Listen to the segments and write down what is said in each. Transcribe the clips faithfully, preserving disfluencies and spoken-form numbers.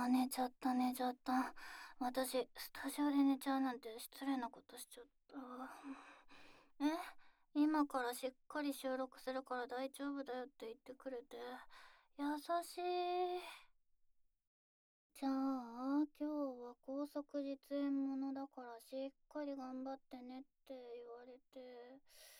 あー、寝ちゃった寝ちゃった。私、スタジオで寝ちゃうなんて失礼なことしちゃった。え、今からしっかり収録するから大丈夫だよって言ってくれて、優しい。じゃあ、今日は高速実演ものだからしっかり頑張ってねって言われて、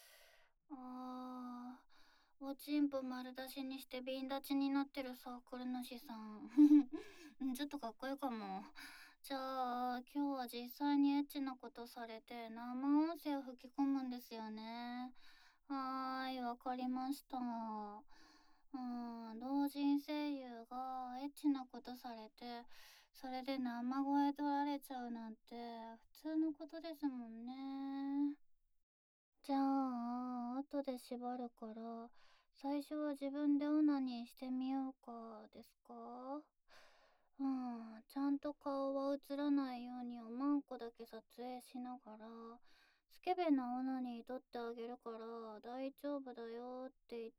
あー、おちんぽ丸出しにして瓶立ちになってるサークル主さん。ちょっとかっこいいかも。じゃあ、今日は実際にエッチなことされて生音声を吹き込むんですよね。はーい、わかりました。うん、同人声優がエッチなことされて、それで生声取られちゃうなんて普通のことですもんね。じゃあ、後で縛るから、最初は自分でオナニーしてみようか、ですか？うん、ちゃんと顔は映らないようにおまんこだけ撮影しながら、スケベなオナニー撮ってあげるから大丈夫だよって言って、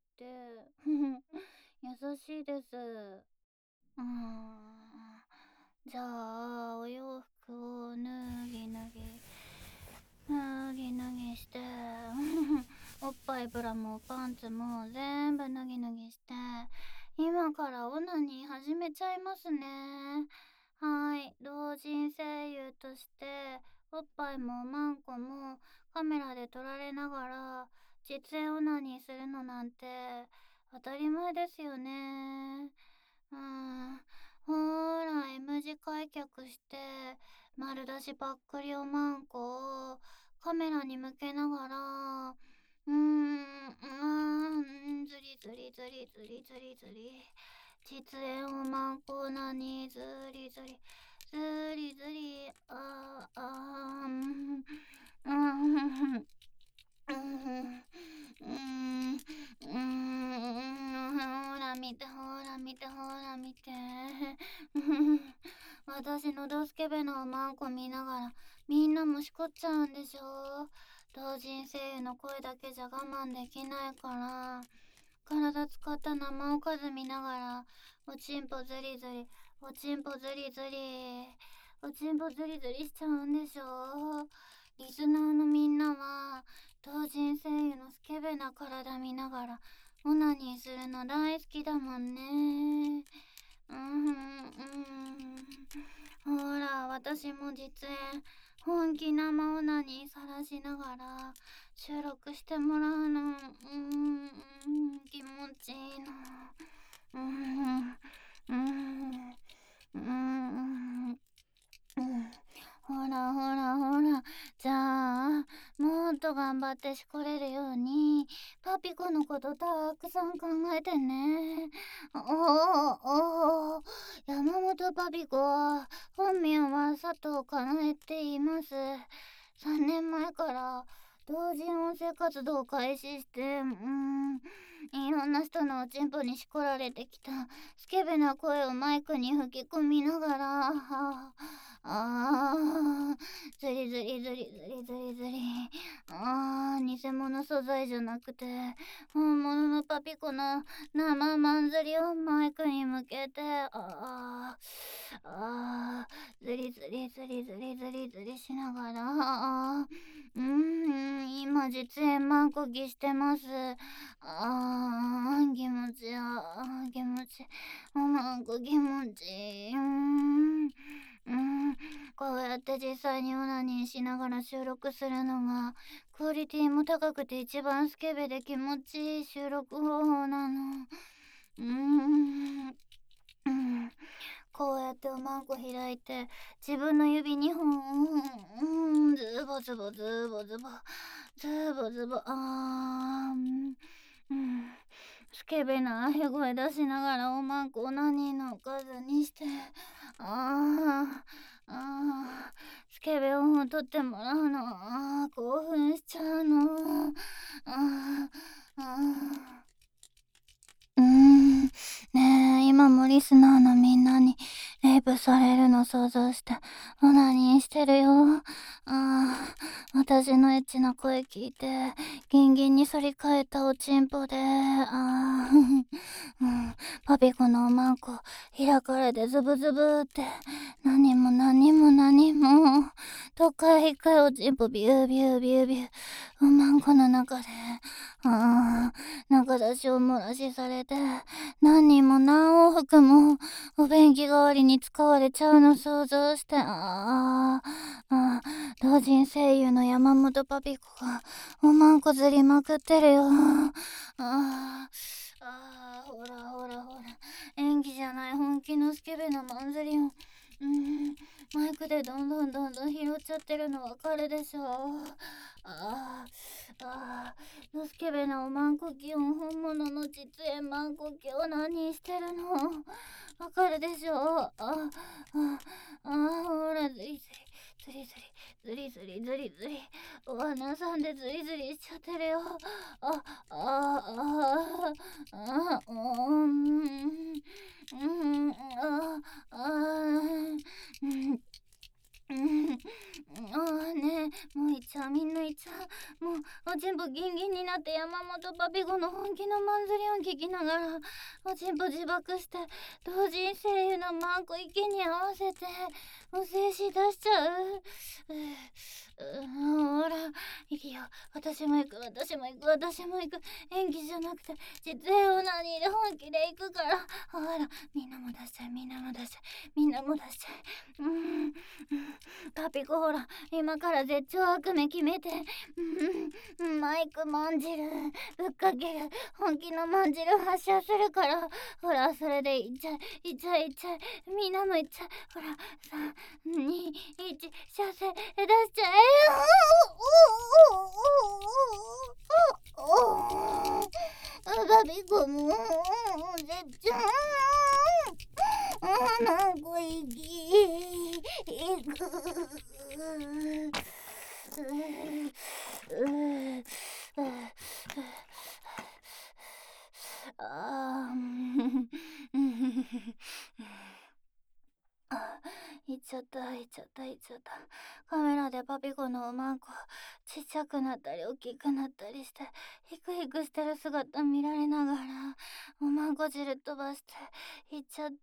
優しいです。うーん。じゃあ、お洋服を脱ぎ脱ぎ、脱ぎ脱ぎして、おっぱいブラもパンツも全部脱ぎ脱ぎして、今からオナニー始めちゃいますね。はい、同人声優として、おっぱいもおまんこもカメラで撮られながら、実演オナニーするのなんて当たり前ですよね。うーん、ほーら、M 字開脚して、丸出しばっくりおまんこをカメラに向けながら、うーん、うーん、ずりずりずりずりずりずり、実演おまんこなにずりずり、ずりずり、あー、あー、うん、うん、うん、うーん、うーん、うーん、ほら見て、ほら見て、ほら見て。私のドスケベなおまんこ見ながら、みんなもしこっちゃうんでしょ？同人声優の声だけじゃ我慢できないから、体使った生おかず見ながら、おちんぽずりずり、おちんぽずりずり、おちんぽずりずりしちゃうんでしょ？リスナーのみんなは、同人声優のスケベな体見ながら、オナニーするの大好きだもんね。うーん、うーん。ほら、私も実演、本気生オナニーさらしながら、収録してもらうの、うーん、気持ちいいの。うーん、うーん、うーん。うん、ほらほらほら。じゃあ、もっと頑張ってしこれるように、パピコのことたくさん考えてね。おお、おお、山本パピコは、本名は佐藤かなえって言います。さんねんまえから同人音声活動を開始して、うーん、いろんな人のおちんぽにしこられてきたスケベな声をマイクに吹き込みながら、あー、ずりずりずりずりずりずり。あー、偽物素材じゃなくて、本物のパピコの生マンズリをマイクに向けて、あー、あー、ずりずりずりずりずりずりしながら、あー、うーん、今実演マンコキしてます。あー、気持ちいい、あー、気持ちいい。おまんこ気持ちいい。うーん。うん、こうやって実際にオナニーしながら収録するのがクオリティも高くて一番スケベで気持ちいい収録方法なの。うーん、うん、こうやっておまんこ開いて自分の指にほん、うん、ズボズボズボズボズボズボ、あー、うん、スケベなへ声出しながらおまんこ何の数にして、あー、あー、スケベ音を取ってもらうの、あー、興奮しちゃうの、あー、あー、うーん、ねえ、今もリスナーのみんなにレプされるの想像してオナニーしてるよ。ああ、私のエッチな声聞いてギンギンに反り返ったおちんぽで、ああ、うん、パピコのおまんこ開かれてズブズブって何も何も何もどっかへ一回おちんぽビュービュービュービューおまんこの中で、ああ、中出しを漏らしされて何人も何往復もお便器代わりに使われちゃうの想像して、ああ、ああ、同人声優の山本パピコがおまんこずりまくってるよ。ああ、ああ、ほらほらほら、演技じゃない本気のスケベなマンズリを、うん、マイクでどんどんどんどん拾っちゃってるのわかるでしょ。ああ、ああ、のスケベなおまんこきを本物の実演まんこきを何してるのわかるでしょ。ああ、ああ、ほら、ずりずりずりずりずりずりずりお花さんでずりずりしちゃってるよ。あ、ああ、ああ、うん、うん、ああ、うん、うん、ああねえ、もういっちゃう、みんないっちゃう。もうおちんぽギンギンになって山本パピコの本気のマンズリを聞きながらおちんぽ自爆して同人声優のマンコ息に合わせてお静止出しちゃう。ううほら行きよ、私も行く私も行く私も行く。演技じゃなくて実演オナニーで本気で行くから。ほらみんなも出しちゃいみんなも出しちゃいみんなも出しちゃい。うん、うん、パピコほら今から絶頂悪夢決めて、うん、マイクまんじるぶっかける本気のまんじる発射するから。ほらそれでいっちゃいいっちゃいいっちゃいみんなもいっちゃい。ほらさんにいち射精出しちゃえ。パピコも絶頂なんか息いくああ、行っちゃった行っちゃった行っちゃった。カメラでパピコのおまんこちっちゃくなったり大きくなったりしてヒクヒクしてる姿見られながらおまんこ汁飛ばして行っちゃった。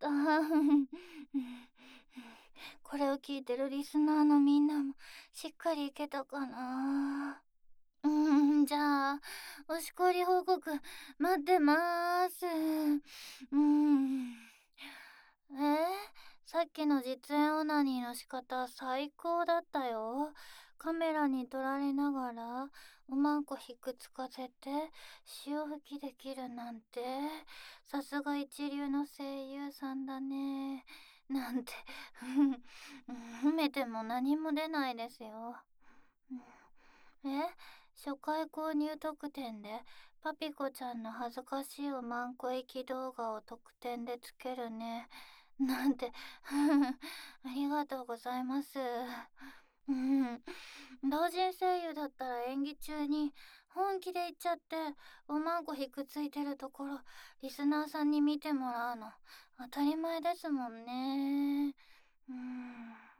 これを聞いてるリスナーのみんなもしっかりいけたかな。うーん、じゃあおしこり報告待ってまーす。うーん、えー、さっきの実演オナニーの仕方最高だったよ。カメラに撮られながらおまんこひっくつかせて潮吹きできるなんてさすが一流の声優さんだねなんて褒めても何も出ないですよ。え、初回購入特典でパピコちゃんの恥ずかしいおまんこ駅動画を特典でつけるねなんてありがとうございます。うん、同人声優だったら演技中に本気で言っちゃっておまんこひくついてるところリスナーさんに見てもらうの当たり前ですもんね。うん。